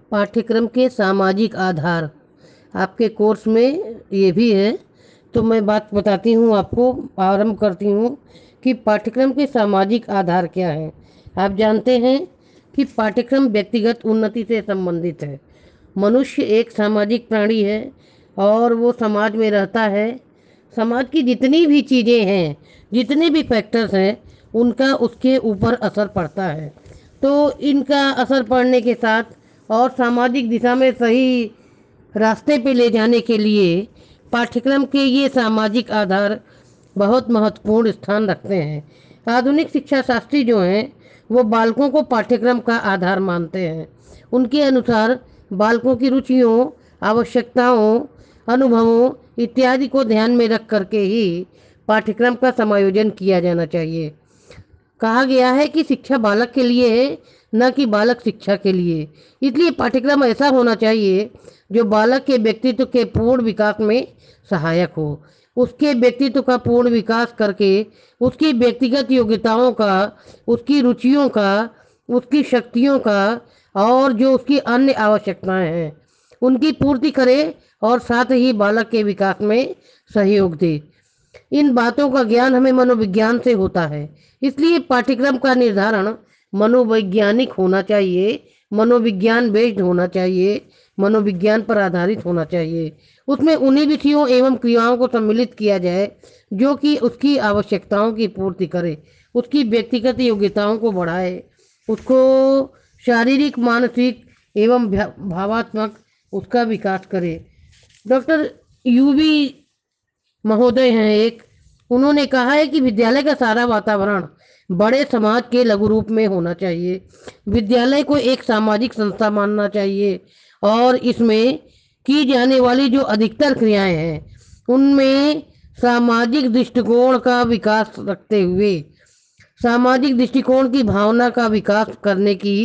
पाठ्यक्रम के सामाजिक आधार आपके कोर्स में ये भी है। तो मैं बात बताती हूँ आपको, आरंभ करती हूँ कि पाठ्यक्रम के सामाजिक आधार क्या है। आप जानते हैं कि पाठ्यक्रम व्यक्तिगत उन्नति से संबंधित है। मनुष्य एक सामाजिक प्राणी है और वो समाज में रहता है। समाज की जितनी भी चीज़ें हैं, जितने भी फैक्टर्स हैं, उनका उसके ऊपर असर पड़ता है। तो इनका असर पड़ने के साथ और सामाजिक दिशा में सही रास्ते पे ले जाने के लिए पाठ्यक्रम के ये सामाजिक आधार बहुत महत्वपूर्ण स्थान रखते हैं। आधुनिक शिक्षा शास्त्री जो हैं वो बालकों को पाठ्यक्रम का आधार मानते हैं। उनके अनुसार बालकों की रुचियों, आवश्यकताओं, अनुभवों इत्यादि को ध्यान में रख करके ही पाठ्यक्रम का समायोजन किया जाना चाहिए। कहा गया है कि शिक्षा बालक के लिए है, न कि बालक शिक्षा के लिए। इसलिए पाठ्यक्रम ऐसा होना चाहिए जो बालक के व्यक्तित्व के पूर्ण विकास में सहायक हो। उसके व्यक्तित्व का पूर्ण विकास करके उसकी व्यक्तिगत योग्यताओं का, उसकी रुचियों का, उसकी शक्तियों का और जो उसकी अन्य आवश्यकताएं हैं उनकी पूर्ति करे और साथ ही बालक के विकास में सहयोग दे। इन बातों का ज्ञान हमें मनोविज्ञान से होता है। इसलिए पाठ्यक्रम का निर्धारण मनोवैज्ञानिक होना चाहिए, मनोविज्ञान बेस्ड होना चाहिए, मनोविज्ञान पर आधारित होना चाहिए। उसमें उन्हीं विषयों एवं क्रियाओं को सम्मिलित किया जाए जो कि उसकी आवश्यकताओं की पूर्ति करे, उसकी व्यक्तिगत योग्यताओं को बढ़ाए, उसको शारीरिक, मानसिक एवं भावात्मक उसका विकास करे। डॉक्टर यूवी महोदय हैं एक, उन्होंने कहा है कि विद्यालय का सारा वातावरण बड़े समाज के लघु रूप में होना चाहिए। विद्यालय को एक सामाजिक संस्था मानना चाहिए और इसमें की जाने वाली जो अधिकतर क्रियाएं हैं उनमें सामाजिक दृष्टिकोण का विकास रखते हुए सामाजिक दृष्टिकोण की भावना का विकास करने की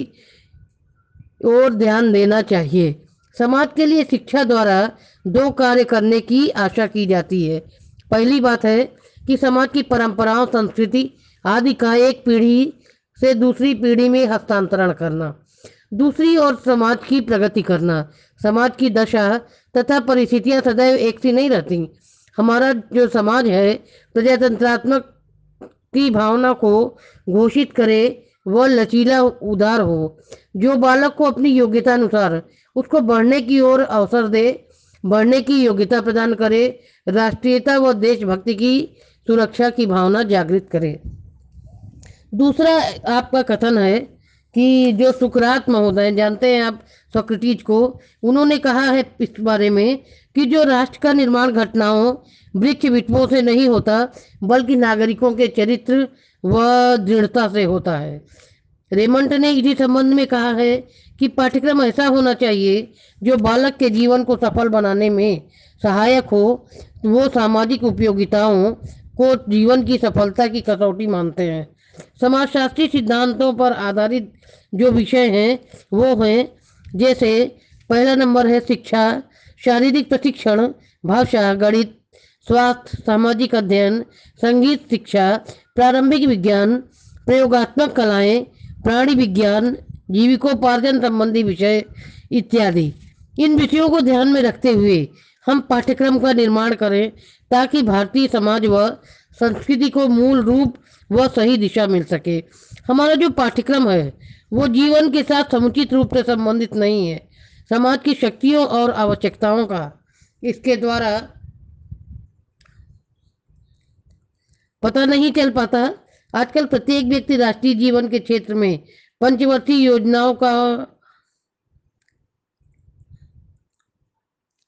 और ध्यान देना चाहिए। समाज के लिए शिक्षा द्वारा दो कार्य करने की आशा की जाती है। पहली बात है कि समाज की परंपराओं, संस्कृति आदि का एक पीढ़ी से दूसरी पीढ़ी में हस्तांतरण करना। दूसरी ओर समाज की प्रगति करना। समाज की दशा तथा परिस्थितियां सदैव एक सी नहीं रहती। हमारा जो समाज है प्रजातंत्रात्मक की भावना को घोषित करे, वह लचीला उदार हो, जो बालक को अपनी योग्यता अनुसार उसको बढ़ने की ओर अवसर दे, बढ़ने की योग्यता प्रदान करे, राष्ट्रीयता व देशभक्ति की सुरक्षा की भावना जागृत करे। दूसरा आपका कथन है कि जो सुकरात महोदय, जानते हैं आप सोक्रेटिस को, उन्होंने कहा है इस बारे में कि जो राष्ट्र का निर्माण घटनाओं, वृक्ष विटवों से नहीं होता बल्कि नागरिकों के चरित्र व दृढ़ता से होता है। रेमंड ने इसी संबंध में कहा है कि पाठ्यक्रम ऐसा होना चाहिए जो बालक के जीवन को सफल बनाने में सहायक हो। वो सामाजिक उपयोगिताओं को जीवन की सफलता की कसौटी मानते हैं। समाजशास्त्री सिद्धांतों पर आधारित जो विषय हैं वो हैं, जैसे पहला नंबर है शिक्षा, शारीरिक प्रशिक्षण, भाषा, गणित, स्वास्थ्य, सामाजिक अध्ययन, संगीत शिक्षा, प्रारंभिक विज्ञान, प्रयोगात्मक कलाएं, प्राणी विज्ञान, जीविकोपार्जन संबंधी विषय इत्यादि। इन विषयों को ध्यान में रखते हुए हम पाठ्यक्रम का निर्माण करें ताकि भारतीय समाज व संस्कृति को मूल रूप व सही दिशा मिल सके। हमारा जो पाठ्यक्रम है वो जीवन के साथ समुचित रूप से संबंधित नहीं है। समाज की शक्तियों और आवश्यकताओं का इसके द्वारा पता नहीं चल पाता। आजकल प्रत्येक व्यक्ति राष्ट्रीय जीवन के क्षेत्र में पंचवर्षीय योजनाओं का